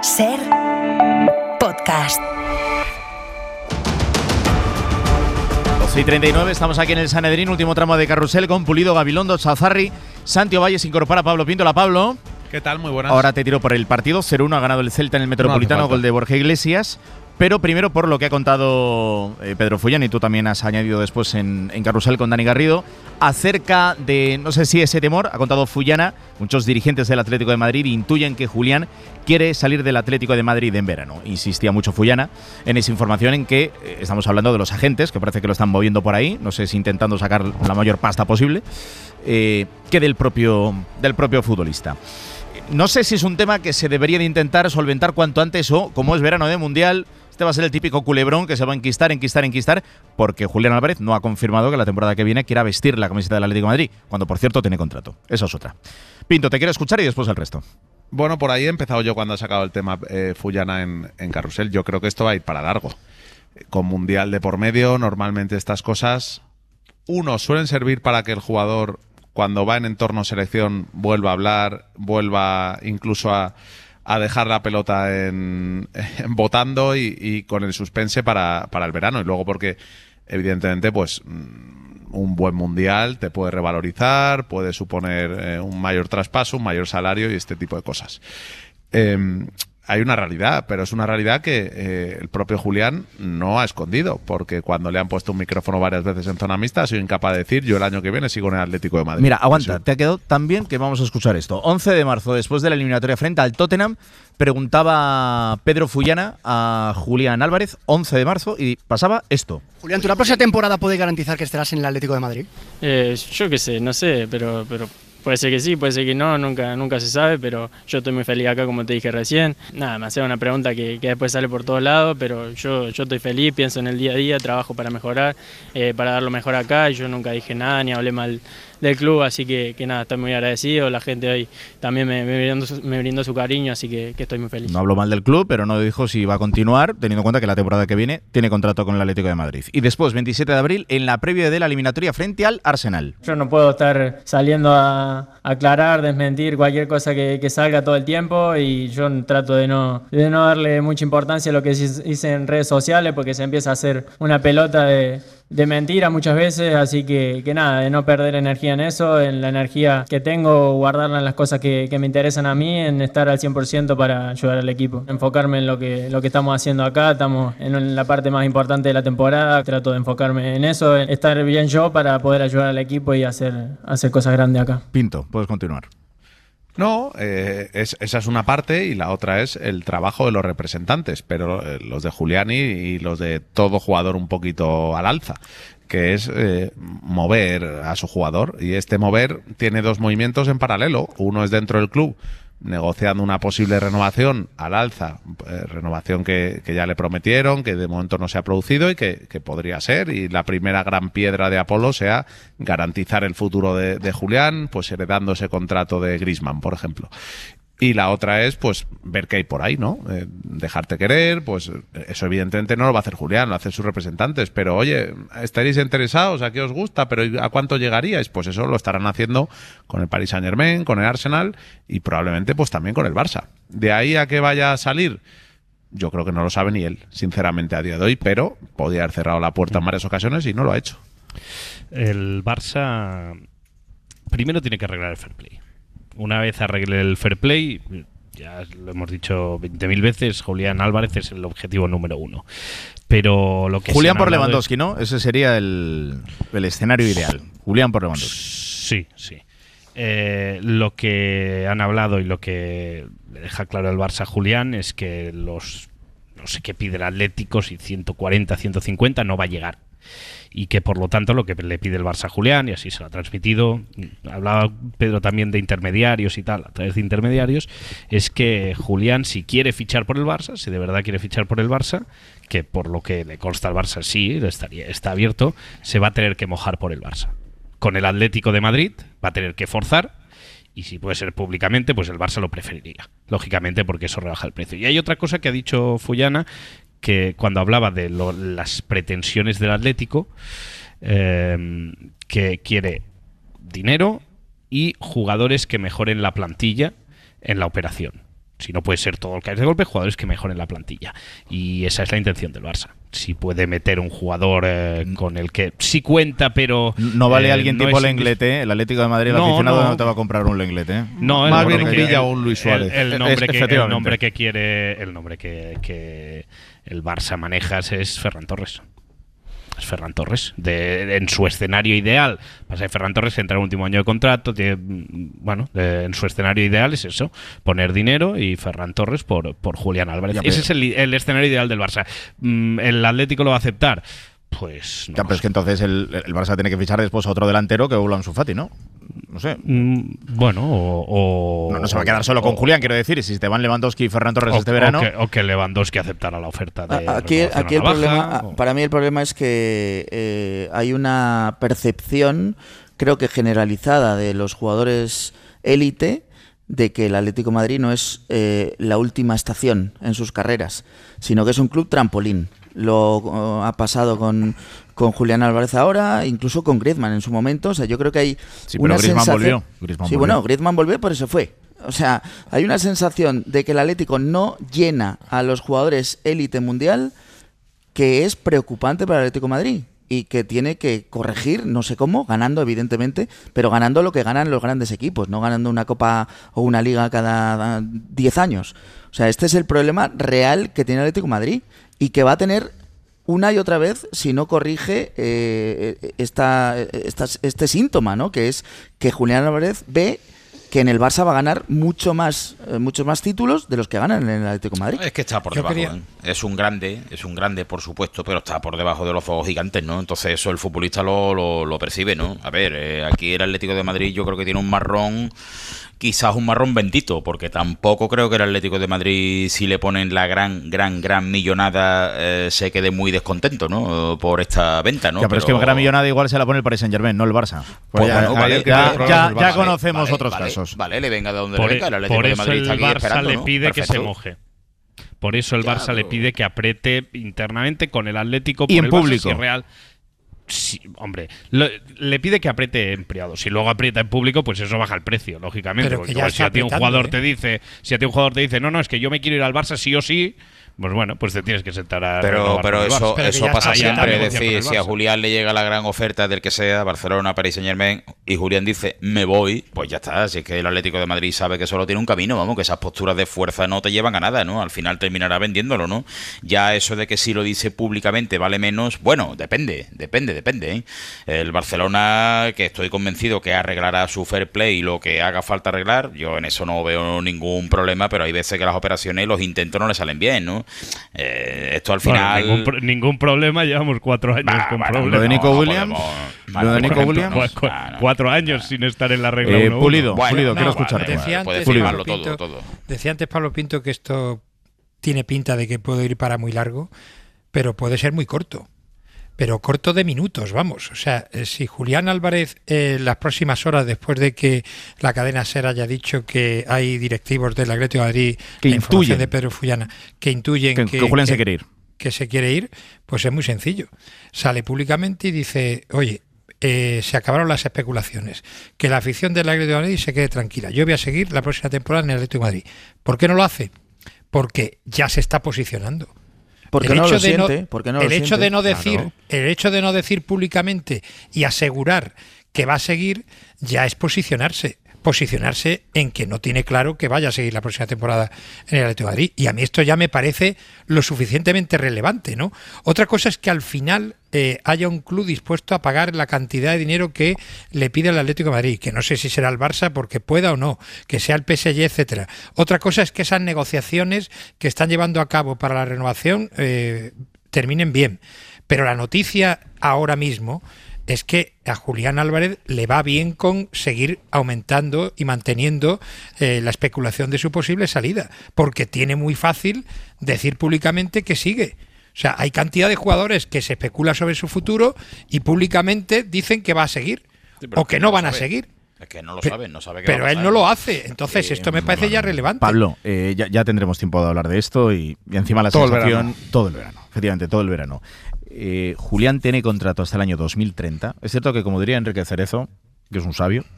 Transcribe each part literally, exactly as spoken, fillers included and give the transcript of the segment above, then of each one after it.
Ser podcast. doce y treinta y nueve, estamos aquí en el Sanedrín, último tramo de carrusel con Pulido, Gabilondo, Chazarri. Santi Ovalle se incorpora a Pablo Pinto. La Pablo. ¿Qué tal? Muy buenas. Ahora te tiro por el partido. cero uno ha ganado el Celta en el Metropolitano, no gol de Borja Iglesias. Pero primero por lo que ha contado eh, Pedro Fullana, y tú también has añadido después en, en Carrusel con Dani Garrido, acerca de, no sé si ese temor, ha contado Fullana, muchos dirigentes del Atlético de Madrid intuyen que Julián quiere salir del Atlético de Madrid en verano. Insistía mucho Fullana en esa información en que eh, estamos hablando de los agentes, que parece que lo están moviendo por ahí, no sé si intentando sacar la mayor pasta posible, eh, que del propio, del propio futbolista. No sé si es un tema que se debería de intentar solventar cuanto antes o, como es verano de Mundial, este va a ser el típico culebrón que se va a enquistar, enquistar, enquistar, porque Julián Álvarez no ha confirmado que la temporada que viene quiera vestir la camiseta del Atlético de Madrid, cuando por cierto tiene contrato. Esa es otra. Pinto, te quiero escuchar y después el resto. Bueno, por ahí he empezado yo cuando ha sacado el tema eh, Fullana en, en Carrusel. Yo creo que esto va a ir para largo. Con Mundial de por medio, normalmente estas cosas, uno, suelen servir para que el jugador, cuando va en entorno selección, vuelva a hablar, vuelva incluso a, a dejar la pelota en, en votando y, y con el suspense para, para el verano. Y luego porque, evidentemente, pues un buen Mundial te puede revalorizar, puede suponer eh, un mayor traspaso, un mayor salario y este tipo de cosas. Eh, Hay una realidad, pero es una realidad que eh, el propio Julián no ha escondido, porque cuando le han puesto un micrófono varias veces en zona mixta ha sido incapaz de decir: yo el año que viene sigo en el Atlético de Madrid. Mira, aguanta, te ha quedado tan bien que vamos a escuchar esto. once de marzo, después de la eliminatoria frente al Tottenham, preguntaba Pedro Fullana a Julián Álvarez, once de marzo, y pasaba esto. Julián, ¿tú la próxima temporada puedes garantizar que estarás en el Atlético de Madrid? Eh, yo qué sé, no sé, pero... pero... Puede ser que sí, puede ser que no, nunca, nunca se sabe, pero yo estoy muy feliz acá, como te dije recién. Nada, me hacía una pregunta que, que después sale por todos lados, pero yo, yo estoy feliz, pienso en el día a día, trabajo para mejorar, eh, para dar lo mejor acá. Yo nunca dije nada ni hablé mal del club, así que, que nada, estoy muy agradecido. La gente hoy también me, me, brindó, su, me brindó su cariño, así que, que estoy muy feliz. No habló mal del club, pero no dijo si va a continuar, teniendo en cuenta que la temporada que viene tiene contrato con el Atlético de Madrid. Y después, veintisiete de abril, en la previa de la eliminatoria frente al Arsenal. Yo no puedo estar saliendo a aclarar, desmentir cualquier cosa que, que salga todo el tiempo, y yo trato de no, de no darle mucha importancia a lo que hice en redes sociales, porque se empieza a hacer una pelota de... de mentira muchas veces, así que, que nada, de no perder energía en eso, en la energía que tengo, guardarla en las cosas que, que me interesan a mí, en estar al cien por ciento para ayudar al equipo, enfocarme en lo que, lo que estamos haciendo acá. Estamos en la parte más importante de la temporada, trato de enfocarme en eso, en estar bien yo para poder ayudar al equipo y hacer, hacer cosas grandes acá. Pinto, puedes continuar. No, eh, es, esa es una parte, y la otra es el trabajo de los representantes, pero eh, los de Julián y, y los de todo jugador un poquito al alza, que es eh, mover a su jugador. Y este mover tiene dos movimientos en paralelo. Uno es dentro del club, negociando una posible renovación al alza, eh, renovación que, que ya le prometieron, que de momento no se ha producido y que, que podría ser, y la primera gran piedra de Apolo sea garantizar el futuro de, de Julián, pues heredando ese contrato de Griezmann, por ejemplo. Y la otra es, pues, ver qué hay por ahí, ¿no? Eh, dejarte querer, pues eso evidentemente no lo va a hacer Julián, lo hacen sus representantes. Pero, oye, estaréis interesados, ¿a qué os gusta? ¿Pero a cuánto llegaríais? Pues eso lo estarán haciendo con el Paris Saint-Germain, con el Arsenal y probablemente pues también con el Barça. De ahí a que vaya a salir, yo creo que no lo sabe ni él, sinceramente, a día de hoy, pero podía haber cerrado la puerta en varias ocasiones y no lo ha hecho. El Barça primero tiene que arreglar el fair play. Una vez arregle el fair play, ya lo hemos dicho veinte mil veces, Julián Álvarez es el objetivo número uno. Pero lo que Julián por Lewandowski, es... ¿no? Ese sería el, el escenario ideal. Julián por Lewandowski. Sí, sí. Eh, lo que han hablado y lo que le deja claro el Barça a Julián es que los, no sé qué pide el Atlético, si ciento cuarenta, ciento cincuenta, no va a llegar. Y que por lo tanto lo que le pide el Barça a Julián, y así se lo ha transmitido, hablaba Pedro también de intermediarios y tal, a través de intermediarios, es que Julián, si quiere fichar por el Barça, si de verdad quiere fichar por el Barça, que por lo que le consta al Barça sí, estaría, está abierto, se va a tener que mojar por el Barça. Con el Atlético de Madrid va a tener que forzar, y si puede ser públicamente, pues el Barça lo preferiría, lógicamente, porque eso rebaja el precio. Y hay otra cosa que ha dicho Fullana, que cuando hablaba de lo, las pretensiones del Atlético, eh, que quiere dinero y jugadores que mejoren la plantilla en la operación. Si no puede ser todo el que es de golpe, jugadores que mejoren la plantilla. Y esa es la intención del Barça. Si puede meter un jugador eh, con el que sí cuenta, pero... No vale eh, alguien no tipo es Lenglet, ¿eh? El Atlético de Madrid, el no, aficionado no. no te va a comprar un Lenglet, ¿eh? No, Más el bien nombre un que- Villa o un Luis Suárez. El, el nombre Es- que, el efectivamente. nombre que quiere, el nombre que, que el Barça maneja es Ferran Torres. Es Ferran Torres. De, en su escenario ideal, pasa que Ferran Torres entra en el último año de contrato. Tiene, bueno, de- en su escenario ideal es eso: poner dinero y Ferran Torres por, por Julián Álvarez. Ya, Ese pero- es el, el escenario ideal del Barça. Mm, ¿El Atlético lo va a aceptar? Pues no. Ya, pero es que entonces el, el Barça tiene que fichar después a otro delantero que vuelva Ansu Fati, ¿no? No sé. Mm, bueno, o, o- No, no se va a quedar solo con o- Julián, quiero decir. Si te van Lewandowski y Ferran Torres o, este verano. o que, o que Lewandowski aceptara la oferta de A- Aquí, renovación aquí a el la problema, baja, a- o- para mí el problema es que eh, hay una percepción, creo que generalizada, de los jugadores élite de que el Atlético de Madrid no es eh, la última estación en sus carreras, sino que es un club trampolín. Lo uh, ha pasado con, con Julián Álvarez ahora, incluso con Griezmann en su momento. O sea, yo creo que hay Sí, pero una Griezmann sensación... volvió. Griezmann sí, volvió. bueno, Griezmann volvió, por eso fue. O sea, hay una sensación de que el Atlético no llena a los jugadores élite mundial que es preocupante para el Atlético de Madrid y que tiene que corregir, no sé cómo, ganando evidentemente, pero ganando lo que ganan los grandes equipos, no ganando una copa o una liga cada diez años. O sea, este es el problema real que tiene el Atlético de Madrid y que va a tener una y otra vez si no corrige eh, esta, esta, este síntoma, ¿no? Que es que Julián Álvarez ve que en el Barça va a ganar mucho más, eh, muchos más títulos de los que ganan en el Atlético de Madrid. Es que está por Yo debajo, quería- ¿eh? Es un grande, es un grande, por supuesto, pero está por debajo de los fuegos gigantes, ¿no? Entonces eso el futbolista lo, lo, lo percibe, ¿no? A ver, eh, aquí el Atlético de Madrid yo creo que tiene un marrón, quizás un marrón bendito, porque tampoco creo que el Atlético de Madrid, si le ponen la gran, gran, gran millonada, eh, se quede muy descontento, ¿no? Por esta venta, ¿no? Ya, pero, es que gran millonada igual se la pone el Paris Saint-Germain, no el Barça. Pues Pues ya, bueno, vale, ya- que tiene ya- problemas ya- el ya Barça. conocemos Vale, otros vale, casos. Vale, le venga de donde Por, le venga, el por Atlético de eso Madrid el está aquí Barça esperando, le ¿no? pide que se Perfecto. moje. Por eso el Ya, Barça le pero- pide que apriete internamente con el Atlético Y por en el Barça, público. si es real. Sí, hombre, lo- le pide que apriete en privado. Si luego aprieta en público, pues eso baja el precio, lógicamente. Pero Porque que ya igual si está a ti un apretando, jugador ¿eh? te dice, si a ti un jugador te dice, no, no, es que yo me quiero ir al Barça sí o sí, pues bueno, pues te tienes que sentar a Pero, renovar pero con el eso, Barça. Pero que eso ya pasa está, ya siempre. está Es negociando con decir, el si a Barça. Julián le llega la gran oferta del que sea, Barcelona, Paris Saint Germain, y Julián dice, me voy, pues ya está. Si es que el Atlético de Madrid sabe que solo tiene un camino, vamos, que esas posturas de fuerza no te llevan a nada, ¿no? Al final terminará vendiéndolo, ¿no? Ya eso de que si lo dice públicamente vale menos, bueno, depende, depende, depende, ¿eh? El Barcelona, que estoy convencido que arreglará su fair play y lo que haga falta arreglar, yo en eso no veo ningún problema, pero hay veces que las operaciones y los intentos no le salen bien, ¿no? Eh, esto al Bueno, final... ningún, pro- ningún problema, llevamos cuatro años Bah, con bueno, problemas. Lo de Nico no Williams, podemos- lo de Nico por Williams. ejemplo, Cu- cu- no, no. cuatro años sin estar en la regla Eh, uno uno. Pulido, Bueno, Pulido, no, quiero vale, escucharte. Decía puedes antes, firmarlo Pablo todo, Pinto, todo. decía antes Pablo Pinto que esto tiene pinta de que puede ir para muy largo, pero puede ser muy corto. Pero corto de minutos, vamos. O sea, eh, si Julián Álvarez eh, en las próximas horas, después de que la cadena SER haya dicho que hay directivos del Atlético de Madrid, Que la información intuyen. de Pedro Fullana, que intuyen Que, que, que Julián que- se quiere ir. que se quiere ir, pues es muy sencillo. Sale públicamente y dice, oye, eh, se acabaron las especulaciones, que la afición del Atlético de Madrid se quede tranquila. Yo voy a seguir la próxima temporada en el Atlético de Madrid. ¿Por qué no lo hace? Porque ya se está posicionando. Porque no lo siente, porque no el lo hecho siente. de no decir, Claro. el hecho de no decir públicamente y asegurar que va a seguir ya es posicionarse. Posicionarse en que no tiene claro que vaya a seguir la próxima temporada en el Atlético de Madrid. Y a mí esto ya me parece lo suficientemente relevante, ¿no? Otra cosa es que al final eh, haya un club dispuesto a pagar la cantidad de dinero que le pide el Atlético de Madrid, que no sé si será el Barça porque pueda o no, que sea el P S G, etcétera. Otra cosa es que esas negociaciones que están llevando a cabo para la renovación eh, terminen bien. Pero la noticia ahora mismo es que a Julián Álvarez le va bien con seguir aumentando y manteniendo eh, la especulación de su posible salida, porque tiene muy fácil decir públicamente que sigue. O sea, hay cantidad de jugadores que se especula sobre su futuro y públicamente dicen que va a seguir Sí, pero o que es no lo van a sabe. seguir. Es que no lo Pe- sabe, no sabe qué Pero va a él pasar. no lo hace. Entonces, Eh, esto me parece ya relevante. Pablo, eh, ya, ya tendremos tiempo de hablar de esto y, y encima la Todo el sensación... verano. Todo el verano, efectivamente, todo el verano. Eh, Julián tiene contrato hasta el año dos mil treinta. Es cierto que, como diría Enrique Cerezo, que es un sabio,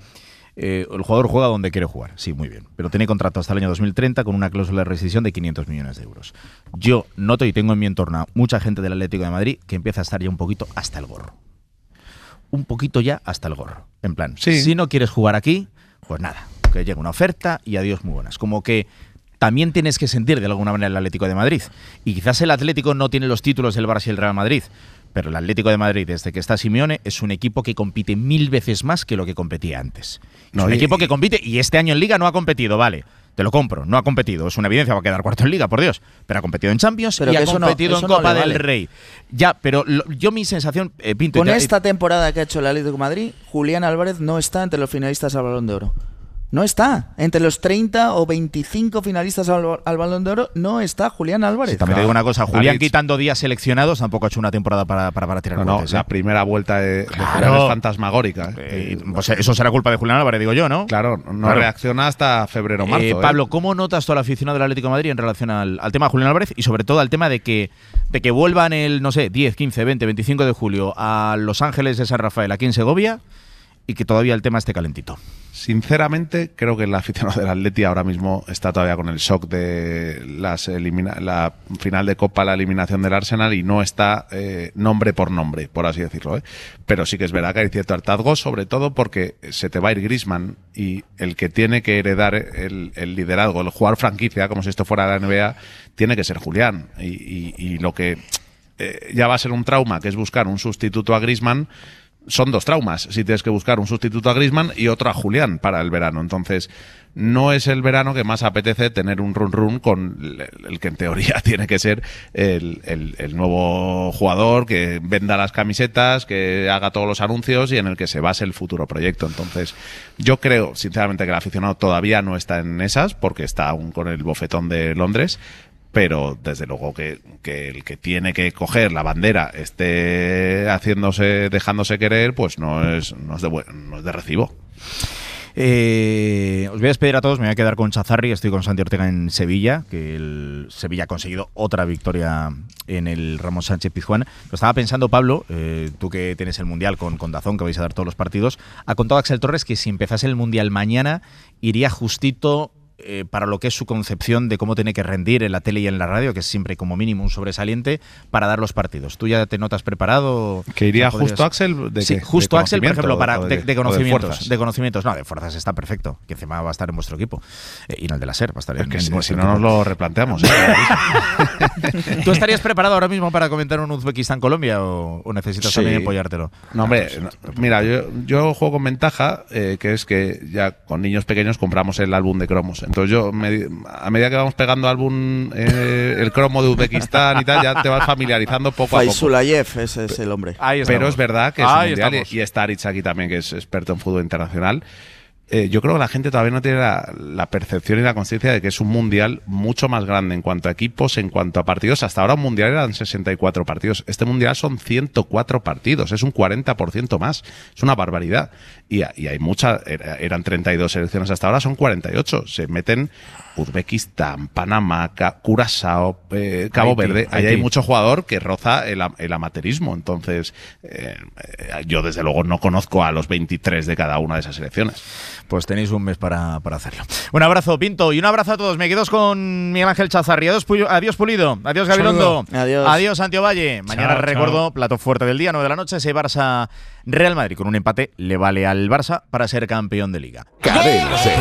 Eh, el jugador juega donde quiere jugar, sí, muy bien, pero tiene contrato hasta el año dos mil treinta con una cláusula de rescisión de quinientos millones de euros. Yo noto y tengo en mi entorno mucha gente del Atlético de Madrid que empieza a estar ya un poquito hasta el gorro. Un poquito ya hasta el gorro. En plan, sí. Si no quieres jugar aquí, pues nada, que llegue una oferta y adiós muy buenas. Como que también tienes que sentir de alguna manera el Atlético de Madrid. Y quizás el Atlético no tiene los títulos del Barça y el Real Madrid, pero el Atlético de Madrid, desde que está Simeone, es un equipo que compite mil veces más que lo que competía antes. No, es un y, equipo que compite, y este año en Liga no ha competido, vale, te lo compro, no ha competido, es una evidencia, va a quedar cuarto en Liga, por Dios, pero ha competido en Champions pero y ha competido no, en Copa no del vale. Rey. Ya, pero lo, yo mi sensación, eh, Pinto... Con ya, esta temporada que ha hecho el Atlético de Madrid, Julián Álvarez no está entre los finalistas al Balón de Oro. No está. Entre los treinta o veinticinco finalistas al, al Balón de Oro no está Julián Álvarez. Sí, también te digo una cosa, Julián quitando días seleccionados tampoco ha hecho una temporada para, para, para tirar no, cohetes, no, ¿eh? La primera vuelta de, de claro. Julián es fantasmagórica. ¿eh? Eh, pues eso será culpa de Julián Álvarez, digo yo, ¿no? Claro, no claro. reacciona hasta febrero o marzo. Eh, Pablo, ¿cómo notas tú al aficionado del Atlético de Madrid en relación al, al tema de Julián Álvarez y sobre todo al tema de que, de que vuelvan el, no sé, diez, quince, veinte, veinticinco de julio a Los Ángeles de San Rafael, aquí en Segovia, y que todavía el tema esté calentito? Sinceramente, creo que el aficionado del Atleti ahora mismo está todavía con el shock de las elimina la final de Copa, la eliminación del Arsenal, y no está eh, nombre por nombre, por así decirlo. ¿eh? Pero sí que es verdad que hay cierto hartazgo, sobre todo porque se te va a ir Griezmann y el que tiene que heredar el, el liderazgo, el jugador franquicia, como si esto fuera la N B A, tiene que ser Julián. Y, y, y lo que eh, ya va a ser un trauma, que es buscar un sustituto a Griezmann, son dos traumas, si tienes que buscar un sustituto a Griezmann y otro a Julián para el verano. Entonces, no es el verano que más apetece tener un run run con el que en teoría tiene que ser el, el, el nuevo jugador que venda las camisetas, que haga todos los anuncios y en el que se base el futuro proyecto. Entonces, yo creo, sinceramente, que el aficionado todavía no está en esas, porque está aún con el bofetón de Londres. Pero desde luego que, que el que tiene que coger la bandera esté haciéndose, dejándose querer, pues no es, no es, de, no es de recibo. Eh, os voy a despedir a todos, me voy a quedar con Chazarri, estoy con Santi Ortega en Sevilla, que el Sevilla ha conseguido otra victoria en el Ramón Sánchez Pizjuán. Lo estaba pensando, Pablo, eh, tú que tienes el Mundial con, con Dazón, que vais a dar todos los partidos, ha contado Axel Torres que si empezase el Mundial mañana iría justito Eh, para lo que es su concepción de cómo tiene que rendir en la tele y en la radio, que es siempre como mínimo un sobresaliente para dar los partidos. ¿Tú ya te notas preparado? ¿Que iría o sea, justo Axel? De sí, que, justo de Axel, por ejemplo, para de, de, de conocimientos. De, de conocimientos. No, de fuerzas está perfecto, que encima va a estar en vuestro equipo. Eh, y no el de la SER, va a estar en, que en si, vuestro si equipo. no nos lo replanteamos. ¿eh? ¿Tú estarías preparado ahora mismo para comentar un Uzbekistán-Colombia o, o necesitas sí. también apoyártelo? No, hombre, no, mira, yo, yo juego con ventaja, eh, que es que ya con niños pequeños compramos el álbum de cromos. Entonces yo me a medida que vamos pegando álbum, eh, el cromo de Uzbekistán y tal, ya te vas familiarizando poco a poco. Faisulayev, ese es el hombre. Pero es verdad que es Ahí un mundial estamos. y, y está Aritz aquí también, que es experto en fútbol internacional. Eh, yo creo que la gente todavía no tiene la, la percepción y la conciencia de que es un mundial mucho más grande en cuanto a equipos, en cuanto a partidos. Hasta ahora un mundial eran sesenta y cuatro partidos. Este mundial son ciento cuatro partidos, es un cuarenta por ciento más. Es una barbaridad. Y, y hay muchas, eran treinta y dos selecciones hasta ahora, son cuarenta y ocho. Se meten Uzbekistán, Panamá, Curazao, eh, Cabo Haití, Verde. Ahí hay mucho jugador que roza el, el amateurismo. Entonces, eh, yo desde luego no conozco a los veintitrés de cada una de esas selecciones. Pues tenéis un mes para, para hacerlo. Un abrazo, Pinto, y un abrazo a todos. Me quedo con Miguel Ángel Chazarri. Adiós, adiós Pulido. Adiós, Gabilondo. Adiós. Adiós, Santiago Valle. Mañana chao, recuerdo, chao. plato fuerte del día, nueve de la noche, ese Barça Real Madrid. Con un empate le vale al Barça para ser campeón de Liga. Cadena Ser.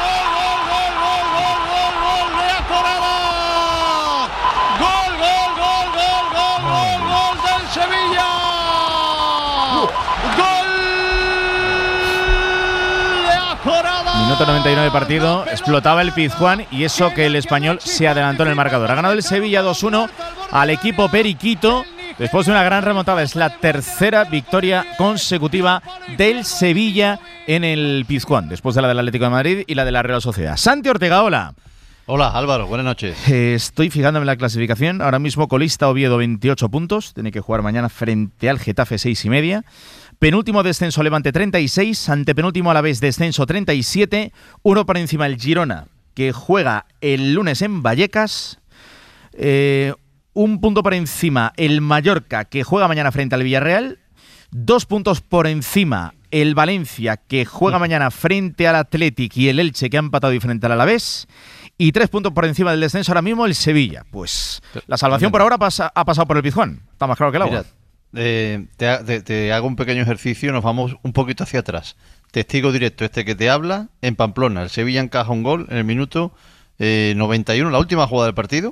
Minuto noventa y nueve de partido, explotaba el Pizjuán y eso que el Español se adelantó en el marcador. Ha ganado el Sevilla dos uno al equipo periquito después de una gran remontada. Es la tercera victoria consecutiva del Sevilla en el Pizjuán, después de la del Atlético de Madrid y la de la Real Sociedad. Santi Ortega, hola. Hola Álvaro, buenas noches. Eh, estoy fijándome en la clasificación. Ahora mismo colista Oviedo veintiocho puntos. Tiene que jugar mañana frente al Getafe seis y media. Penúltimo descenso Levante treinta y seis. Antepenúltimo Alavés descenso treinta y siete. Uno por encima el Girona, que juega el lunes en Vallecas. Eh, un punto por encima el Mallorca, que juega mañana frente al Villarreal. Dos puntos por encima el Valencia, que juega mañana frente al Athletic, y el Elche, que ha empatado y frente al Alavés. Y tres puntos por encima del descenso ahora mismo el Sevilla. Pues la salvación por ahora pasa, ha pasado por el Pizjuán. Está más claro que el agua. Mira, eh, te, te, te hago un pequeño ejercicio, nos vamos un poquito hacia atrás. Testigo directo este que te habla, en Pamplona. El Sevilla encaja un gol en el minuto eh, noventa y uno, la última jugada del partido.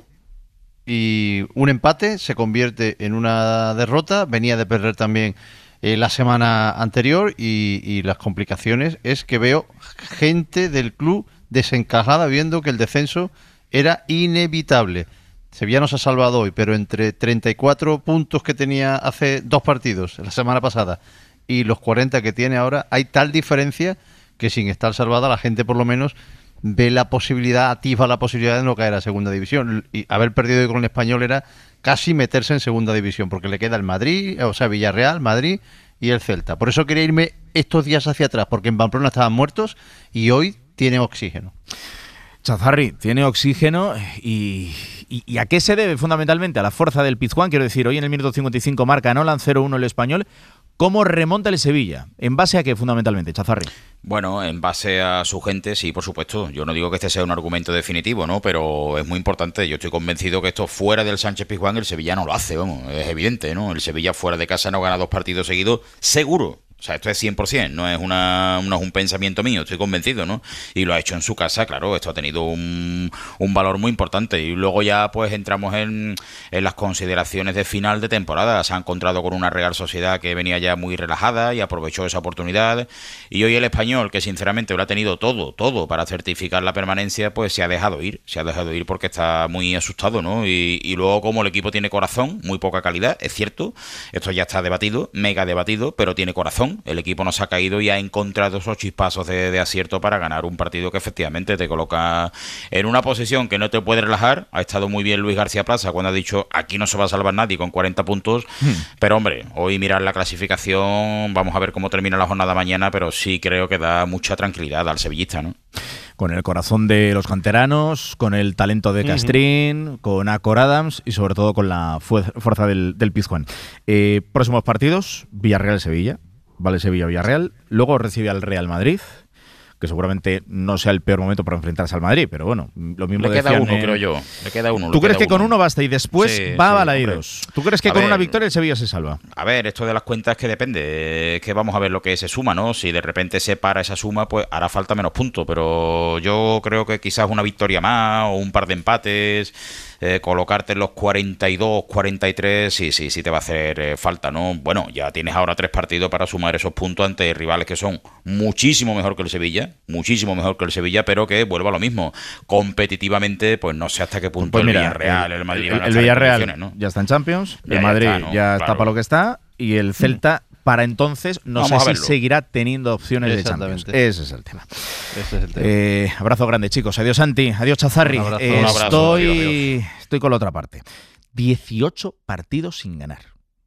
Y un empate se convierte en una derrota. Venía de perder también eh, la semana anterior. Y, y las complicaciones es que veo gente del club desencajada viendo que el descenso era inevitable. Sevilla no se ha salvado hoy, pero entre treinta y cuatro puntos que tenía hace dos partidos, la semana pasada, y los cuarenta que tiene ahora, hay tal diferencia que sin estar salvada la gente por lo menos ve la posibilidad, atisba la posibilidad de no caer a segunda división. Y haber perdido hoy con el Español era casi meterse en segunda división, porque le queda el Madrid, o sea, Villarreal, Madrid y el Celta. Por eso quería irme estos días hacia atrás, porque en Pamplona estaban muertos y hoy tiene oxígeno. Chazarri, tiene oxígeno y, y, y ¿a qué se debe fundamentalmente? A la fuerza del Pizjuán. Quiero decir, hoy en el minuto cincuenta y cinco marca Nolan, cero uno el Español. ¿Cómo remonta el Sevilla? ¿En base a qué fundamentalmente, Chazarri? Bueno, en base a su gente, sí, por supuesto. Yo no digo que este sea un argumento definitivo, ¿no? Pero es muy importante. Yo estoy convencido que esto fuera del Sánchez Pizjuán el Sevilla no lo hace, vamos. Es evidente, ¿no? El Sevilla fuera de casa no gana dos partidos seguidos, seguro. O sea, esto es cien por ciento, no es, una, no es un pensamiento mío, estoy convencido, ¿no? Y lo ha hecho en su casa, claro, esto ha tenido un, un valor muy importante. Y luego ya pues entramos en, en las consideraciones de final de temporada. Se ha encontrado con una Real Sociedad que venía ya muy relajada y aprovechó esa oportunidad. Y hoy el Español, que sinceramente lo ha tenido todo, todo para certificar la permanencia, pues se ha dejado ir. Se ha dejado ir porque está muy asustado, ¿no? Y, y luego como el equipo tiene corazón, muy poca calidad, es cierto, esto ya está debatido, mega debatido, pero tiene corazón. El equipo no se ha caído y ha encontrado esos chispazos de, de acierto para ganar un partido que efectivamente te coloca en una posición que no te puede relajar. Ha estado muy bien Luis García Plaza cuando ha dicho aquí no se va a salvar nadie con cuarenta puntos, hmm. pero hombre, hoy mirar la clasificación, vamos a ver cómo termina la jornada mañana, pero sí creo que da mucha tranquilidad al sevillista, ¿no? Con el corazón de los canteranos, con el talento de Castrín, uh-huh. con Acor Adams y sobre todo con la fu- fuerza del, del Pizjuán. Eh, próximos partidos, Villarreal-Sevilla. Vale, Sevilla-Villarreal. Luego recibe al Real Madrid, que seguramente no sea el peor momento para enfrentarse al Madrid, pero bueno, lo mismo le queda decían, uno, eh, creo yo. Le queda uno. ¿Tú crees que uno. con uno basta y después sí, va sí, a Balaidos? ¿Tú crees que a con ver, una victoria el Sevilla se salva? A ver, esto de las cuentas es que depende. Es que vamos a ver lo que se suma, ¿no? Si de repente se para esa suma, pues hará falta menos puntos. Pero yo creo que quizás una victoria más o un par de empates, eh, colocarte en los cuarenta y dos, cuarenta y tres, sí, sí, sí te va a hacer eh, falta, ¿no? Bueno, ya tienes ahora tres partidos para sumar esos puntos ante rivales que son muchísimo mejor que el Sevilla, muchísimo mejor que el Sevilla, pero que vuelva a lo mismo. Competitivamente, pues no sé hasta qué punto pues el mira, Villarreal, el, el Madrid el, van a el estar Villarreal en condiciones, ¿no? ya está en Champions, Ya, el ya Madrid está, ¿no? ya Claro. está para lo que está y el Celta para entonces no Vamos sé a si verlo. seguirá teniendo opciones de Champions. Ese es el tema. Ese es el tema. Eh, abrazo grande, chicos. Adiós, Santi. Adiós, Chazarri. Un abrazo. Eh, Un abrazo. Estoy, Adiós, adiós. estoy con la otra parte. dieciocho partidos sin ganar.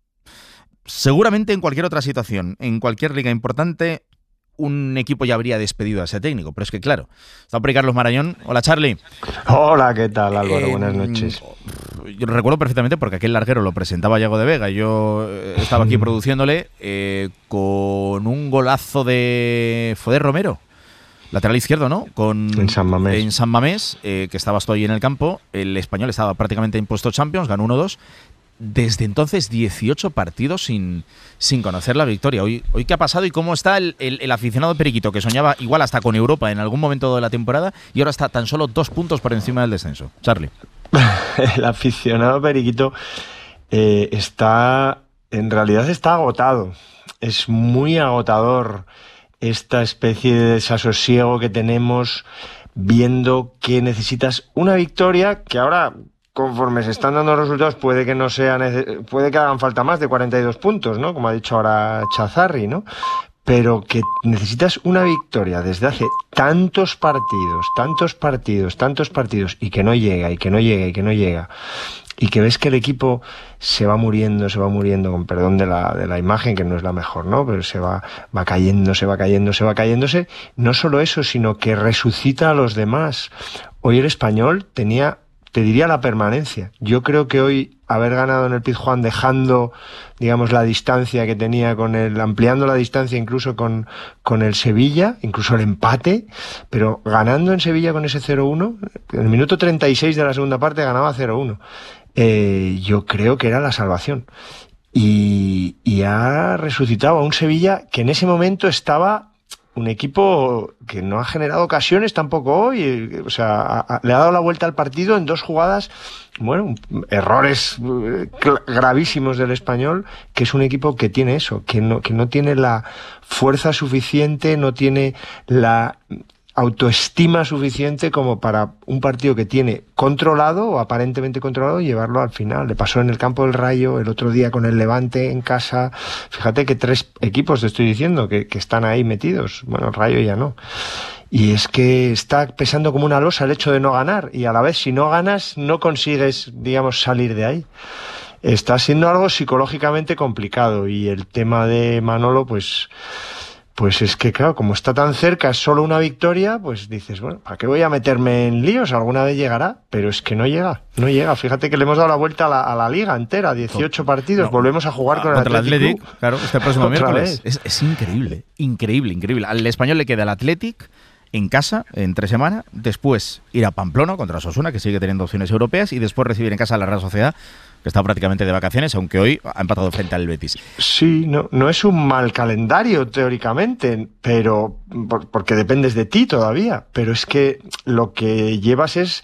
Seguramente en cualquier otra situación, en cualquier liga importante, un equipo ya habría despedido a ese técnico. Pero es que, claro, está por ahí Carlos Marañón. Hola, Charlie. Hola, ¿qué tal, Álvaro? Eh, Buenas noches. Yo lo recuerdo perfectamente porque aquel larguero lo presentaba Yago de Vega. Yo eh, estaba aquí produciéndole eh, con un golazo de Foder Romero, lateral izquierdo, ¿no? Con, en San Mamés. En San Mamés, eh, que estabas tú ahí en el campo. El Español estaba prácticamente en puesto Champions, ganó uno dos. Desde entonces, dieciocho partidos sin, sin conocer la victoria. Hoy, hoy ¿qué ha pasado y cómo está el, el, el aficionado periquito que soñaba igual hasta con Europa en algún momento de la temporada y ahora está tan solo dos puntos por encima del descenso? Charlie. El aficionado periquito eh, está, en realidad está agotado. Es muy agotador esta especie de desasosiego que tenemos viendo que necesitas una victoria que ahora, conforme se están dando los resultados, puede que no sea nece- puede que hagan falta más de cuarenta y dos puntos, ¿no? Como ha dicho ahora Chazarri, ¿no? Pero que necesitas una victoria desde hace tantos partidos, tantos partidos, tantos partidos, y que no llega, y que no llega, y que no llega, y que ves que el equipo se va muriendo, se va muriendo, con perdón de la, de la imagen, que no es la mejor, ¿no? Pero se va, va cayendo, se va cayendo, se va cayéndose. No solo eso, sino que resucita a los demás. Hoy el Español tenía, te diría, la permanencia. Yo creo que hoy haber ganado en el Pizjuán dejando, digamos, la distancia que tenía con el, ampliando la distancia incluso con, con el Sevilla, incluso el empate, pero ganando en Sevilla con ese cero uno, en el minuto treinta y seis de la segunda parte ganaba cero uno. Eh, yo creo que era la salvación. Y, y ha resucitado a un Sevilla que en ese momento estaba un equipo que no ha generado ocasiones tampoco hoy, o sea, a, a, le ha dado la vuelta al partido en dos jugadas, bueno, errores gravísimos del Español, que es un equipo que tiene eso, que no, que no tiene la fuerza suficiente, no tiene la autoestima suficiente como para un partido que tiene controlado o aparentemente controlado llevarlo al final. Le pasó en el campo del Rayo, el otro día con el Levante en casa. Fíjate que tres equipos te estoy diciendo que, que están ahí metidos. Bueno, el Rayo ya no. Y es que está pesando como una losa el hecho de no ganar, y a la vez si no ganas no consigues, digamos, salir de ahí. Está siendo algo psicológicamente complicado, y el tema de Manolo, pues Pues es que, claro, como está tan cerca, es solo una victoria, pues dices, bueno, ¿para qué voy a meterme en líos? Alguna vez llegará, pero es que no llega, no llega. Fíjate que le hemos dado la vuelta a la, a la liga entera, dieciocho partidos, no, volvemos a jugar con el contra Athletic, el Athletic, claro, este próximo miércoles. Vez. Es, es increíble, increíble, increíble. Al Español le queda el Athletic en casa, entre semana, después ir a Pamplona contra Osasuna, que sigue teniendo opciones europeas, y después recibir en casa a la Real Sociedad, que está prácticamente de vacaciones, aunque hoy ha empatado frente al Betis. Sí, no, no es un mal calendario teóricamente, pero por, porque dependes de ti todavía, pero es que lo que llevas es,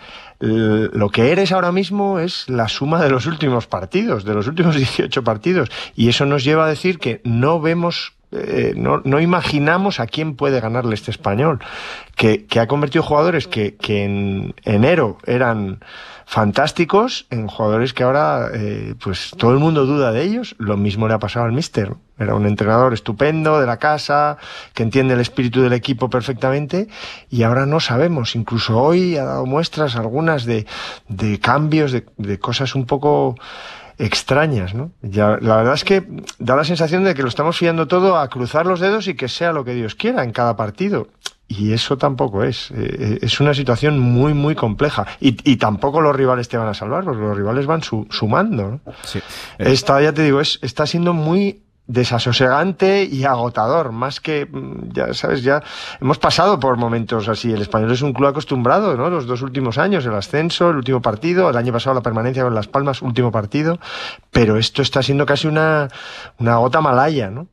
lo que eres ahora mismo es la suma de los últimos partidos, de los últimos dieciocho partidos, y eso nos lleva a decir que no vemos Eh, no, no imaginamos a quién puede ganarle este Español, que, que ha convertido jugadores que, que en enero eran fantásticos en jugadores que ahora eh, pues todo el mundo duda de ellos. Lo mismo le ha pasado al míster. Era un entrenador estupendo de la casa, que entiende el espíritu del equipo perfectamente, y ahora no sabemos. Incluso hoy ha dado muestras algunas de, de cambios, de, de cosas un poco extrañas, ¿no? Ya, la verdad es que da la sensación de que lo estamos fiando todo a cruzar los dedos y que sea lo que Dios quiera en cada partido. Y eso tampoco es. Eh, es una situación muy, muy compleja. Y, y tampoco los rivales te van a salvar, porque los rivales van su, sumando, ¿no? Sí. Esta, ya te digo, es, está siendo muy desasosegante y agotador, más que, ya sabes, ya hemos pasado por momentos así. El Español es un club acostumbrado, ¿no? Los dos últimos años, el ascenso, el último partido, el año pasado la permanencia con Las Palmas, último partido, pero esto está siendo casi una, una gota malaya, ¿no?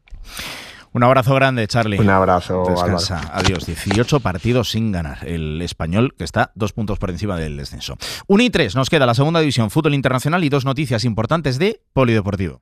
Un abrazo grande, Charlie. Un abrazo, Descansa. Álvaro. Adiós. dieciocho partidos sin ganar. El Español, que está dos puntos por encima del descenso. uno y tres nos queda la segunda división, fútbol internacional, y dos noticias importantes de polideportivo.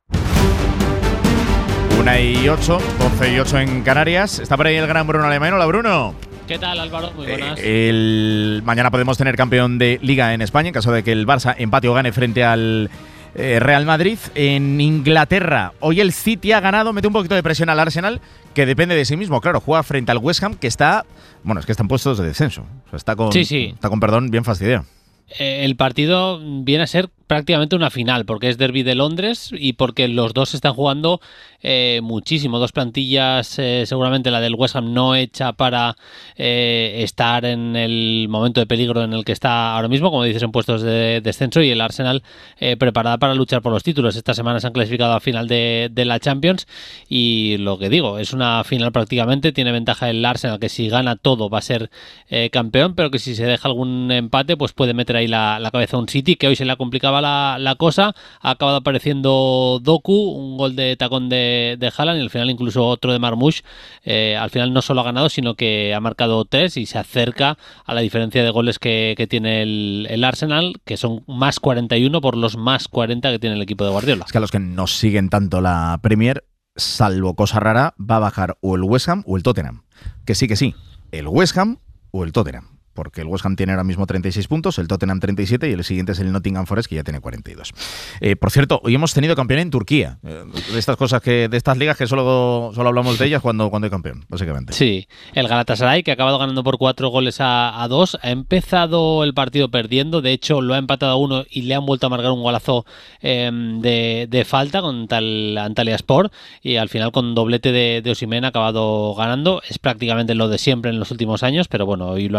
una y ocho, doce y ocho en Canarias. Está por ahí el gran Bruno Alemán. Hola, Bruno. ¿Qué tal, Álvaro? Muy buenas. Eh, el, mañana podemos tener campeón de Liga en España en caso de que el Barça empate o gane frente al eh, Real Madrid. En Inglaterra, hoy el City ha ganado, mete un poquito de presión al Arsenal, que depende de sí mismo. Claro, juega frente al West Ham, que está, bueno, es que están puestos de descenso. O sea, está con, sí, sí. está con perdón, bien fastidiado. Eh, el partido viene a ser prácticamente una final, porque es derbi de Londres y porque los dos están jugando eh, muchísimo. Dos plantillas, eh, seguramente la del West Ham no hecha para eh, estar en el momento de peligro en el que está ahora mismo, como dices, en puestos de descenso, y el Arsenal eh, preparada para luchar por los títulos. Esta semana se han clasificado a final de, de la Champions, y lo que digo, es una final prácticamente. Tiene ventaja el Arsenal, que si gana todo va a ser eh, campeón, pero que si se deja algún empate pues puede meter ahí la, la cabeza a un City, que hoy se le complicaba La, la cosa. Ha acabado apareciendo Doku, un gol de tacón de, de Haaland, y al final incluso otro de Marmoush. Eh, al final no solo ha ganado, sino que ha marcado tres y se acerca a la diferencia de goles que, que tiene el, el Arsenal, que son más cuarenta y uno por los más cuarenta que tiene el equipo de Guardiola. Es que a los que no siguen tanto la Premier, salvo cosa rara, va a bajar o el West Ham o el Tottenham. Que sí, que sí, el West Ham o el Tottenham. Porque el West Ham tiene ahora mismo treinta y seis puntos, el Tottenham treinta y siete y el siguiente es el Nottingham Forest, que ya tiene cuarenta y dos. Eh, por cierto, hoy hemos tenido campeón en Turquía. Eh, de estas cosas que, de estas ligas que solo, solo hablamos de ellas cuando, cuando hay campeón, básicamente. Sí, el Galatasaray, que ha acabado ganando por cuatro goles a, a dos, ha empezado el partido perdiendo. De hecho, lo ha empatado a uno y le han vuelto a marcar un golazo eh, de, de falta contra el Antalyaspor, y al final con doblete de, de Osimhen ha acabado ganando. Es prácticamente lo de siempre en los últimos años, pero bueno, hoy lo han hecho ya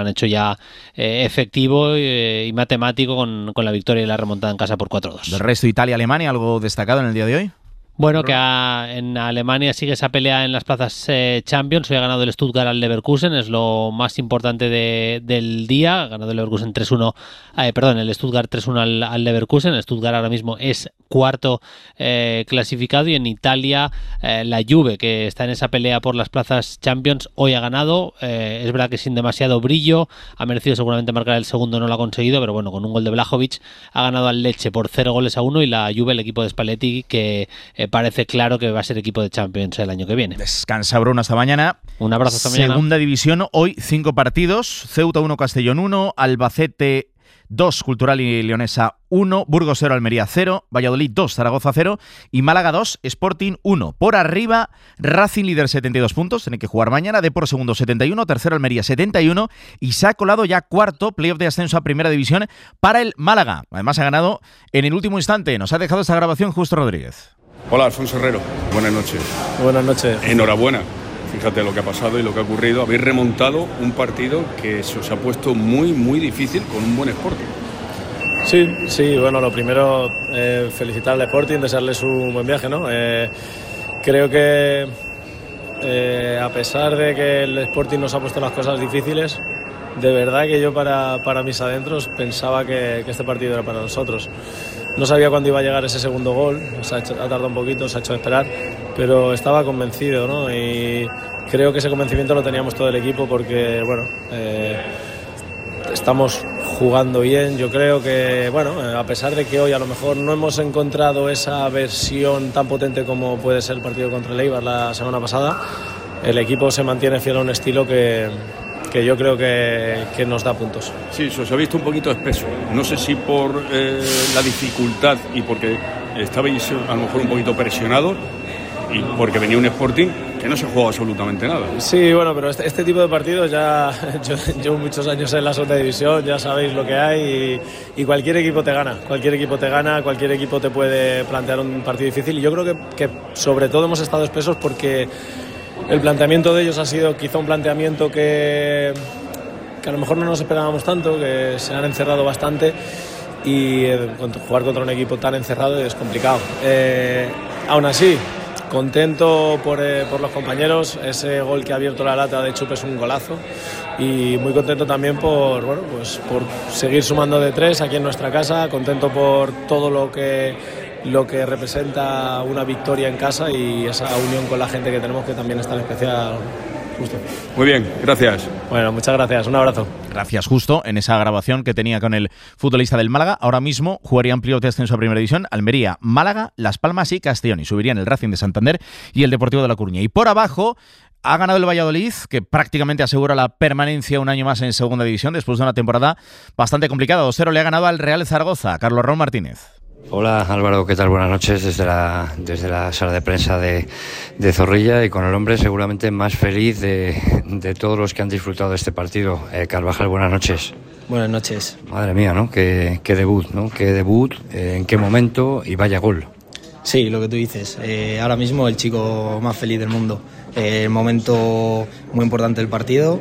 sea eh, efectivo eh, y matemático con, con la victoria y la remontada en casa por cuatro dos. Del resto, Italia-Alemania, ¿algo destacado en el día de hoy? Bueno, que a, en Alemania sigue esa pelea en las plazas eh, Champions. Hoy ha ganado el Stuttgart al Leverkusen, es lo más importante de, del día. Ha ganado el Leverkusen tres uno, eh, perdón, el Stuttgart tres uno al, al Leverkusen. El Stuttgart ahora mismo es cuarto eh, clasificado, y en Italia eh, la Juve, que está en esa pelea por las plazas Champions, hoy ha ganado. Eh, es verdad que sin demasiado brillo, ha merecido seguramente marcar el segundo, no lo ha conseguido, pero bueno, con un gol de Vlahovic ha ganado al Lecce por cero goles a uno, y la Juve, el equipo de Spalletti, que eh, parece claro que va a ser equipo de Champions el año que viene. Descansa Bruno hasta mañana. Un abrazo hasta mañana. Segunda división, hoy cinco partidos: Ceuta uno, Castellón uno, Albacete dos, Cultural y Leonesa uno, Burgos cero, Almería cero, Valladolid dos, Zaragoza cero y Málaga dos, Sporting uno. Por arriba, Racing líder setenta y dos puntos, tiene que jugar mañana, Depor segundo setenta y uno, tercero Almería setenta y uno, y se ha colado ya cuarto, playoff de ascenso a primera división para el Málaga. Además ha ganado en el último instante. Nos ha dejado esta grabación Justo Rodríguez. Hola, Alfonso Herrero. Buenas noches. Buenas noches. Enhorabuena. Fíjate lo que ha pasado y lo que ha ocurrido. Habéis remontado un partido que se os ha puesto muy, muy difícil con un buen Sporting. Sí, sí. Bueno, lo primero, eh, felicitar al Sporting, desearles un buen viaje, ¿no? Eh, creo que eh, a pesar de que el Sporting nos ha puesto las cosas difíciles, de verdad que yo para, para mis adentros pensaba que, que este partido era para nosotros. No sabía cuándo iba a llegar ese segundo gol, se ha, hecho, ha tardado un poquito, se ha hecho esperar, pero estaba convencido, ¿no? Y creo que ese convencimiento lo teníamos todo el equipo porque, bueno, eh, estamos jugando bien. Yo creo que, bueno, a pesar de que hoy a lo mejor no hemos encontrado esa versión tan potente como puede ser el partido contra el Eibar la semana pasada, el equipo se mantiene fiel a un estilo que... que yo creo que, que nos da puntos. Sí, se os ha visto un poquito espeso. No sé si por eh, la dificultad y porque estabais a lo mejor un poquito presionados y porque venía un Sporting que no se juega absolutamente nada. Sí, bueno, pero este, este tipo de partidos ya... Yo llevo muchos años en la segunda división, ya sabéis lo que hay y, y cualquier equipo te gana. Cualquier equipo te gana, cualquier equipo te puede plantear un partido difícil, y yo creo que, que sobre todo hemos estado espesos porque el planteamiento de ellos ha sido quizá un planteamiento que, que a lo mejor no nos esperábamos tanto, que se han encerrado bastante, y eh, jugar contra un equipo tan encerrado es complicado. Eh, aún así, contento por, eh, por los compañeros. Ese gol que ha abierto la lata de Chup es un golazo, y muy contento también por, bueno, pues por seguir sumando de tres aquí en nuestra casa. Contento por todo lo que lo que representa una victoria en casa y esa unión con la gente que tenemos, que también es tan especial. Justo. Muy bien, gracias. Bueno, muchas gracias, un abrazo. Gracias, Justo. En esa grabación que tenía con el futbolista del Málaga, ahora mismo jugarían playoff de ascenso a primera división Almería, Málaga, Las Palmas y Castellón, y subirían el Racing de Santander y el Deportivo de La Coruña. Y por abajo ha ganado el Valladolid, que prácticamente asegura la permanencia un año más en segunda división después de una temporada bastante complicada. dos cero le ha ganado al Real Zaragoza. Carlos Raúl Martínez. Hola Álvaro, ¿qué tal? Buenas noches desde la, desde la sala de prensa de, de Zorrilla, y con el hombre seguramente más feliz de, de todos los que han disfrutado de este partido. Eh, Carvajal, buenas noches. Buenas noches. Madre mía, ¿no? Qué, qué debut, ¿no? Qué debut, eh, en qué momento y vaya gol. Sí, lo que tú dices. Eh, ahora mismo el chico más feliz del mundo. Eh, el momento muy importante del partido.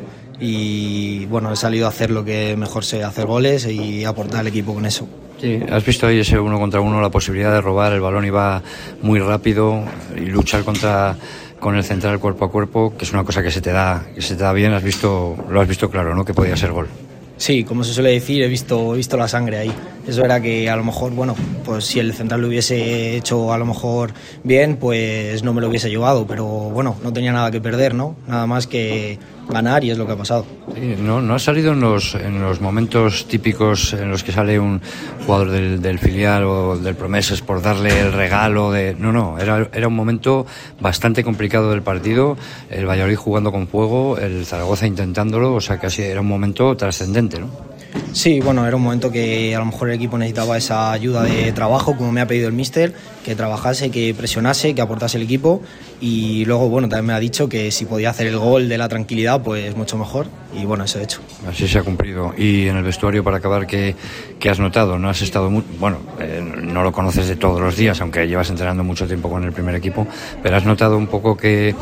Y bueno, he salido a hacer lo que mejor sé, hacer goles y aportar al equipo con eso. Sí, has visto ahí ese uno contra uno, la posibilidad de robar, el balón iba muy rápido y luchar contra con el central cuerpo a cuerpo, que es una cosa que se te da, que se te da bien. Has visto, lo has visto claro, ¿no? Que podía ser gol. Sí, como se suele decir, he visto, he visto la sangre ahí. Eso era que a lo mejor, bueno, pues si el central lo hubiese hecho a lo mejor bien, pues no me lo hubiese llevado, pero bueno, no tenía nada que perder, ¿no? Nada más que ganar, y es lo que ha pasado. Sí, no, no ha salido en los, en los momentos típicos en los que sale un jugador del, del filial o del Promesas por darle el regalo de... No, no, era, era un momento bastante complicado del partido, el Valladolid jugando con fuego, el Zaragoza intentándolo, o sea que así era un momento trascendente, ¿no? Sí, bueno, era un momento que a lo mejor el equipo necesitaba esa ayuda de trabajo, como me ha pedido el míster, que trabajase, que presionase, que aportase el equipo, y luego, bueno, también me ha dicho que si podía hacer el gol de la tranquilidad, pues mucho mejor, y bueno, eso he hecho. Así se ha cumplido. Y en el vestuario, para acabar, ¿qué, qué has notado? No has estado muy, bueno, eh, no lo conoces de todos los días, aunque llevas entrenando mucho tiempo con el primer equipo, pero has notado un poco que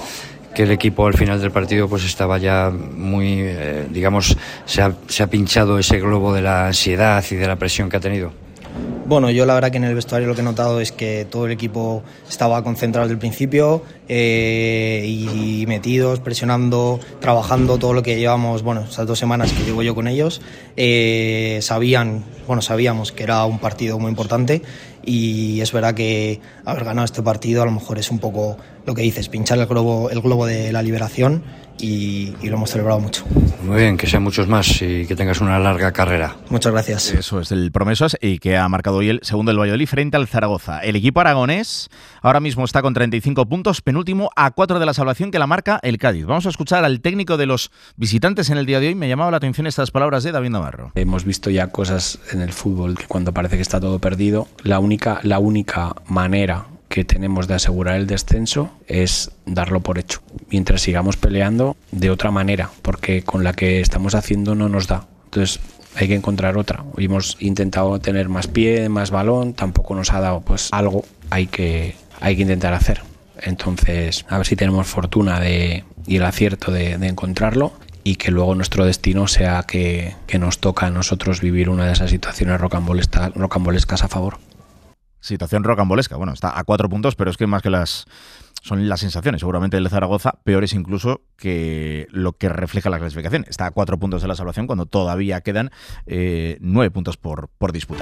que el equipo al final del partido pues estaba ya muy, eh, digamos, se ha, se ha pinchado ese globo de la ansiedad y de la presión que ha tenido? Bueno, yo la verdad que en el vestuario lo que he notado es que todo el equipo estaba concentrado desde el principio eh, y metidos, presionando, trabajando todo lo que llevamos, bueno, esas dos semanas que llevo yo con ellos. Eh, sabían, bueno, sabíamos que era un partido muy importante y es verdad que haber ganado este partido a lo mejor es un poco lo que dices, pinchar el globo, el globo de la liberación y, y lo hemos celebrado mucho. Muy bien, que sean muchos más y que tengas una larga carrera. Muchas gracias. Eso es el Promesas y que ha marcado hoy el segundo del Valladolid frente al Zaragoza. El equipo aragonés ahora mismo está con treinta y cinco puntos, penúltimo a cuatro de la salvación que la marca el Cádiz. Vamos a escuchar al técnico de los visitantes en el día de hoy. Me llamaba la atención estas palabras de David Navarro. Hemos visto ya cosas en el fútbol que cuando parece que está todo perdido, la única, la única manera que tenemos de asegurar el descenso es darlo por hecho. Mientras sigamos peleando de otra manera, porque con la que estamos haciendo no nos da. Entonces hay que encontrar otra. Hoy hemos intentado tener más pie, más balón, tampoco nos ha dado, pues algo hay que, hay que intentar hacer. Entonces, a ver si tenemos fortuna de, y el acierto de, de encontrarlo y que luego nuestro destino sea que, que nos toca a nosotros vivir una de esas situaciones rocambolescas, rocambolescas a favor. Situación rocambolesca. Bueno, está a cuatro puntos, pero es que más que las... son las sensaciones, seguramente el de Zaragoza, peores incluso que lo que refleja la clasificación. Está a cuatro puntos de la salvación cuando todavía quedan eh, nueve puntos por, por disputar.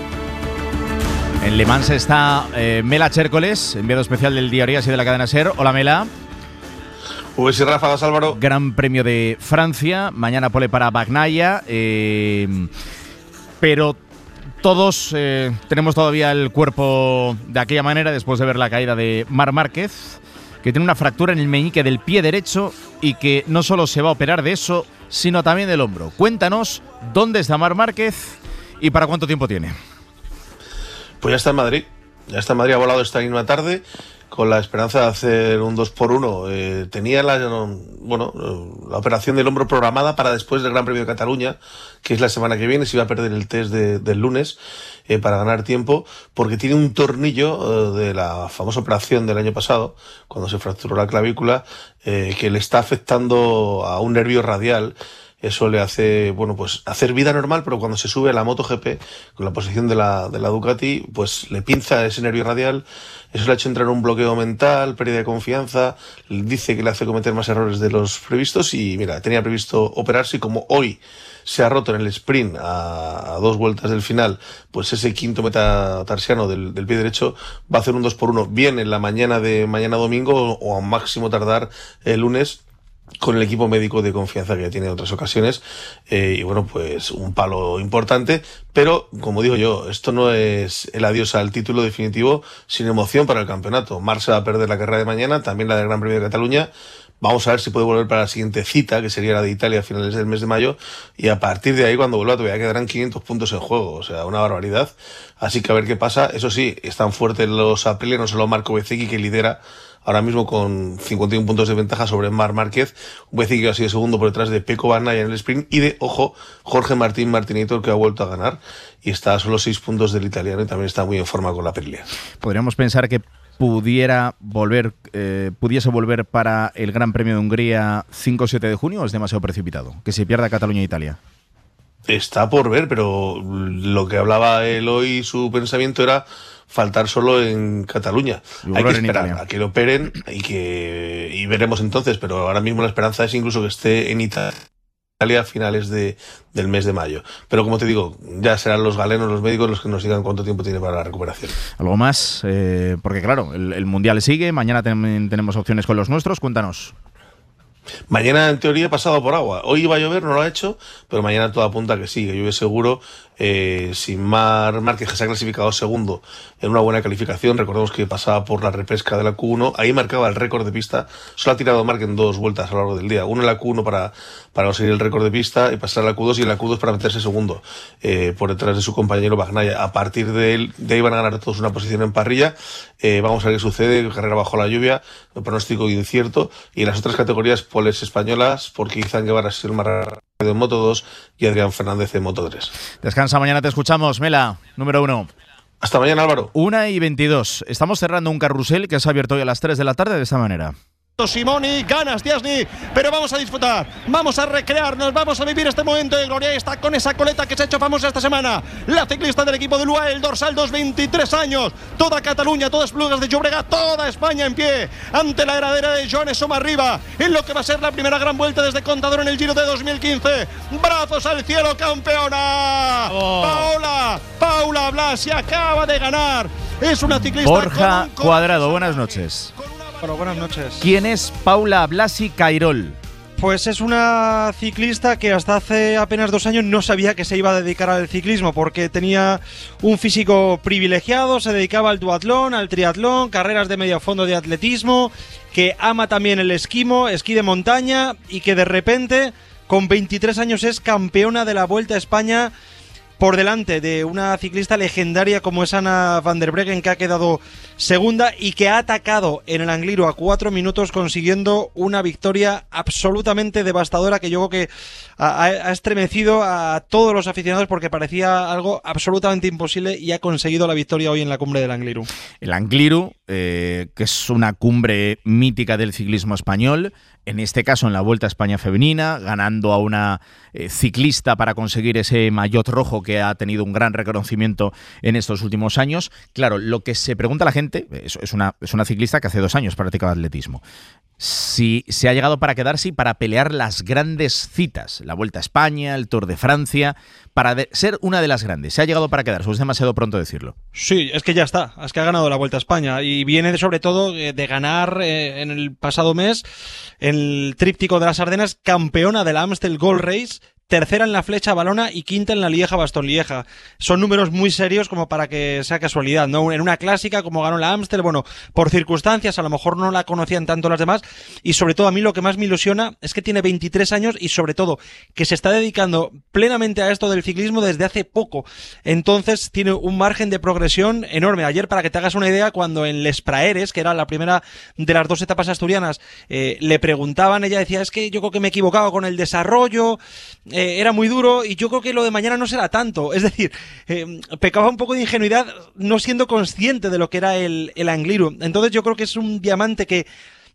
En Le Mans está eh, Mela Chércoles, enviado especial del Diario As y de la cadena SER. Hola, Mela. Pues sí, Ráfagas, Álvaro. Gran Premio de Francia, mañana pole para Bagnaia, eh, pero todos eh, tenemos todavía el cuerpo de aquella manera después de ver la caída de Marc Márquez, que tiene una fractura en el meñique del pie derecho y que no solo se va a operar de eso, sino también del hombro. Cuéntanos dónde está Marc Márquez y para cuánto tiempo tiene. Pues ya está en Madrid, ya está en Madrid, ha volado esta misma tarde con la esperanza de hacer un dos por uno. Eh, tenía la, bueno, la operación del hombro programada para después del Gran Premio de Cataluña, que es la semana que viene. Se iba a perder el test de, del lunes eh, para ganar tiempo, porque tiene un tornillo eh, de la famosa operación del año pasado, cuando se fracturó la clavícula, eh, que le está afectando a un nervio radial. Eso le hace, bueno, pues hacer vida normal, pero cuando se sube a la MotoGP, con la posición de la, de la Ducati, pues le pinza ese nervio radial. Eso le ha hecho entrar en un bloqueo mental, pérdida de confianza, dice que le hace cometer más errores de los previstos y mira, tenía previsto operarse y como hoy se ha roto en el sprint a, a dos vueltas del final, pues ese quinto metatarsiano del, del pie derecho va a hacer un dos por uno bien en la mañana de mañana domingo o a máximo tardar el lunes, con el equipo médico de confianza que ya tiene en otras ocasiones, eh, y bueno, pues un palo importante, pero como digo yo, esto no es el adiós al título definitivo sin emoción para el campeonato. Marc se va a perder la carrera de mañana, también la del Gran Premio de Cataluña. Vamos a ver si puede volver para la siguiente cita, que sería la de Italia a finales del mes de mayo, y a partir de ahí, cuando vuelva, todavía quedarán quinientos puntos en juego, o sea, una barbaridad. Así que a ver qué pasa. Eso sí, están fuertes los Aprilia, no solo Marco Bezzecchi, que lidera ahora mismo con cincuenta y uno puntos de ventaja sobre Marc Márquez, un Bezzecchi que ha sido segundo por detrás de Pecco Bagnaia en el sprint, y de, ojo, Jorge Martín Martinator, que ha vuelto a ganar, y está a solo seis puntos del italiano, y también está muy en forma con la Aprilia. Podríamos pensar que pudiera volver, eh, pudiese volver para el Gran Premio de Hungría cinco o siete de junio, o es demasiado precipitado que se pierda Cataluña e Italia. Está por ver, pero lo que hablaba él hoy, su pensamiento era faltar solo en Cataluña. Hay que esperar a que lo operen y que y veremos entonces, pero ahora mismo la esperanza es incluso que esté en Italia a finales de, del mes de mayo. Pero como te digo, ya serán los galenos, los médicos, los que nos digan cuánto tiempo tiene para la recuperación. ¿Algo más? Eh, porque claro, el, el Mundial sigue, mañana también tenemos opciones con los nuestros, cuéntanos. Mañana, en teoría, pasado por agua. Hoy iba a llover, no lo ha hecho, pero mañana todo apunta que sí, que llueve seguro. Eh, sin Marc Márquez, que se ha clasificado segundo en una buena calificación. Recordemos que pasaba por la repesca de la Q uno, ahí marcaba el récord de pista. Solo ha tirado Marc en dos vueltas a lo largo del día, uno en la Q uno para, para conseguir el récord de pista y pasar a la Q dos, y en la Q dos para meterse segundo, eh, por detrás de su compañero Bagnaia. A partir de él, de ahí van a ganar todos una posición en parrilla. Eh, vamos a ver qué sucede, carrera bajo la lluvia, un pronóstico incierto, y en las otras categorías, poles españolas, porque Izan Guevara ha sido el más rápido en Moto dos y Adrián Fernández en Moto tres. Descansa, mañana te escuchamos, Mela, número uno. Hasta mañana, Álvaro. una y veintidós. Estamos cerrando un carrusel que se ha abierto hoy a las tres de la tarde de esta manera. Simoni, gana Stiassny, pero vamos a disfrutar, vamos a recrearnos, vamos a vivir este momento de gloria. Está con esa coleta que se ha hecho famosa esta semana, la ciclista del equipo de Lua, el dorsal dos, veintitrés años, toda Cataluña, todas Esplugues de Llobregat, toda España en pie, ante la heredera de Joan Soma arriba, en lo que va a ser la primera gran vuelta desde Contador en el Giro de dos mil quince, brazos al cielo, campeona, oh. Paola, Paula Blasi acaba de ganar, es una ciclista. Borja Cuadrado, buenas noches. Bueno, buenas noches. ¿Quién es Paula Blasi Cairol? Pues es una ciclista que hasta hace apenas dos años no sabía que se iba a dedicar al ciclismo, porque tenía un físico privilegiado, se dedicaba al duatlón, al triatlón, carreras de medio fondo de atletismo, que ama también el esquimo, esquí de montaña, y que de repente, con veintitrés años, es campeona de la Vuelta a España, por delante de una ciclista legendaria como es Anna van der Breggen, que ha quedado segunda y que ha atacado en el Angliru a cuatro minutos, consiguiendo una victoria absolutamente devastadora que yo creo que ha, ha estremecido a todos los aficionados, porque parecía algo absolutamente imposible, y ha conseguido la victoria hoy en la cumbre del Angliru. El Angliru, eh, que es una cumbre mítica del ciclismo español, en este caso en la Vuelta a España femenina, ganando a una eh, ciclista para conseguir ese maillot rojo que ha tenido un gran reconocimiento en estos últimos años. Claro, lo que se pregunta la gente, es, es, una, es una ciclista que hace dos años practicaba atletismo, si se ha llegado para quedarse y para pelear las grandes citas, la Vuelta a España, el Tour de Francia, para de, ser una de las grandes. ¿Se ha llegado para quedarse o es demasiado pronto decirlo? Sí, es que ya está, es que ha ganado la Vuelta a España y viene sobre todo de ganar eh, en el pasado mes el tríptico de las Ardenas, campeona de la Amstel Gold Race, tercera en la Flecha Valona y quinta en la Lieja-Bastogne-Lieja. Son números muy serios como para que sea casualidad, ¿no? En una clásica como ganó la Amstel, bueno, por circunstancias, a lo mejor no la conocían tanto las demás, y sobre todo a mí lo que más me ilusiona es que tiene veintitrés años y sobre todo que se está dedicando plenamente a esto del ciclismo desde hace poco. Entonces tiene un margen de progresión enorme. Ayer, para que te hagas una idea, cuando en Les Praeres, que era la primera de las dos etapas asturianas, eh, le preguntaban, ella decía, es que yo creo que me he equivocado con el desarrollo, Eh, era muy duro y yo creo que lo de mañana no será tanto. Es decir, eh, pecaba un poco de ingenuidad no siendo consciente de lo que era el, el Angliru. Entonces yo creo que es un diamante que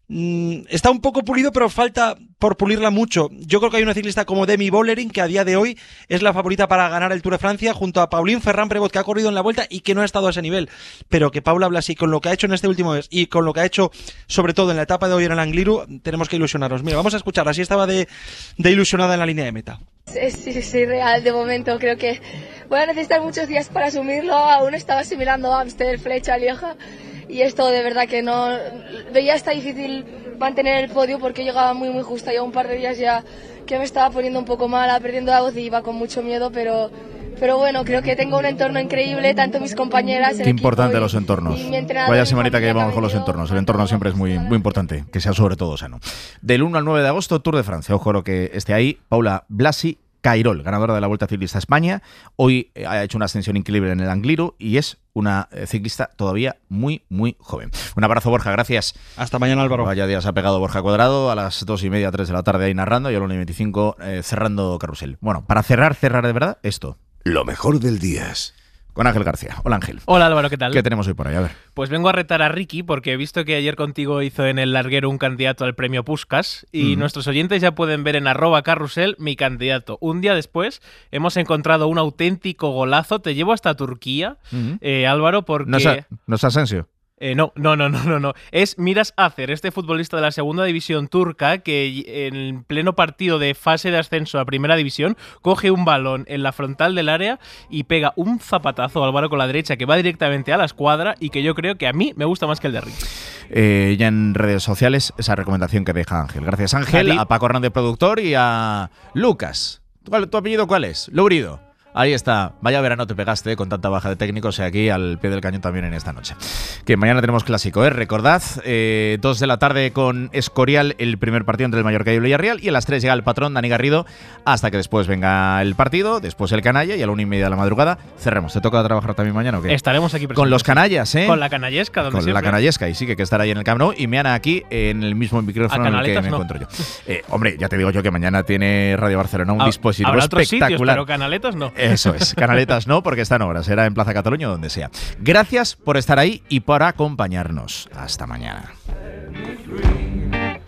mm, está un poco pulido, pero falta por pulirla mucho. Yo creo que hay una ciclista como Demi Vollering, que a día de hoy es la favorita para ganar el Tour de Francia, junto a Pauline Ferrand-Prévot, que ha corrido en la Vuelta y que no ha estado a ese nivel. Pero que Paula Blasi, con lo que ha hecho en este último mes y con lo que ha hecho sobre todo en la etapa de hoy en el Angliru, tenemos que ilusionarnos. Mira, vamos a escucharla, así estaba de, de ilusionada en la línea de meta. Sí, sí, sí, real de momento. Creo que voy a necesitar muchos días para asumirlo. Aún estaba asimilando Amstel, Flecha, Lieja, y esto de verdad que no veía hasta difícil mantener el podio, porque llegaba muy muy justa. Ya un par de días ya que me estaba poniendo un poco mala, perdiendo la voz y iba con mucho miedo, pero pero bueno, creo que tengo un entorno increíble, tanto mis compañeras, el Qué importante y, los entornos. Y Vaya semanita que llevamos con los entornos. El entorno siempre es muy, muy importante, que sea sobre todo sano. Del uno al nueve de agosto, Tour de Francia. Ojo lo que esté ahí. Paula Blasi Cairol, ganadora de la Vuelta Ciclista a España. Hoy ha hecho una ascensión increíble en el Angliru y es una ciclista todavía muy, muy joven. Un abrazo, Borja, gracias. Hasta mañana, Álvaro. Vaya días ha pegado Borja Cuadrado, a las dos y media, tres de la tarde ahí narrando, y a la una y veinticinco eh, cerrando carrusel. Bueno, para cerrar, cerrar de verdad, esto. Lo mejor del día. Con Ángel García. Hola, Ángel. Hola, Álvaro, ¿qué tal? ¿Qué tenemos hoy por ahí? A ver. Pues vengo a retar a Ricky, porque he visto que ayer contigo hizo en el larguero un candidato al premio Puskás, y mm. nuestros oyentes ya pueden ver en arroba carrusel mi candidato. Un día después hemos encontrado un auténtico golazo. Te llevo hasta Turquía, mm. eh, Álvaro, porque... ¿No es, a, ¿no es Asensio? Eh, no, no, no, no, no, no. Es Miras Acer, este futbolista de la segunda división turca, que en pleno partido de fase de ascenso a primera división coge un balón en la frontal del área y pega un zapatazo, Álvaro, con la derecha, que va directamente a la escuadra, y que yo creo que a mí me gusta más que el de Ricky. Eh, ya en redes sociales, esa recomendación que deja Ángel. Gracias, Ángel, a, a Paco Hernández, productor, y a Lucas. ¿Tu, tu apellido cuál es? Lourido. Ahí está, vaya verano te pegaste, eh, con tanta baja de técnicos, y aquí al pie del cañón también en esta noche. Que mañana tenemos clásico, ¿eh? Recordad, eh, dos de la tarde con Escorial, el primer partido entre el Mallorca y el Villarreal, y a las tres llega el patrón Dani Garrido, hasta que después venga el partido, después el canalla, y a la una y media de la madrugada cerremos. ¿Te toca trabajar también mañana o qué? Estaremos aquí presentes. Con los canallas, ¿eh? Con la canallesca, donde Con siempre. la canallesca, y sí que hay que estar ahí en el Camp Nou, y me han aquí en el mismo micrófono en el que me no. encuentro yo. Eh, hombre, ya te digo yo que mañana tiene Radio Barcelona un dispositivo Habrá otros espectacular. Sitios, pero canaletas no. Eso es, canaletas no, porque está en obras, será en Plaza Cataluña o donde sea. Gracias por estar ahí y por acompañarnos. Hasta mañana.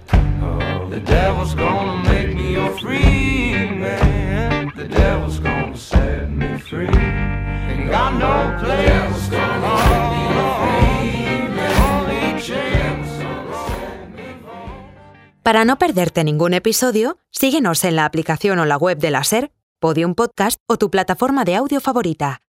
The devil's gonna make me a free man. The devil's gonna set me free. Ain't got no place gonna make me a free man. Only chains gonna set me free. Para no perderte ningún episodio, síguenos en la aplicación o la web de la SER, Podium Podcast o tu plataforma de audio favorita.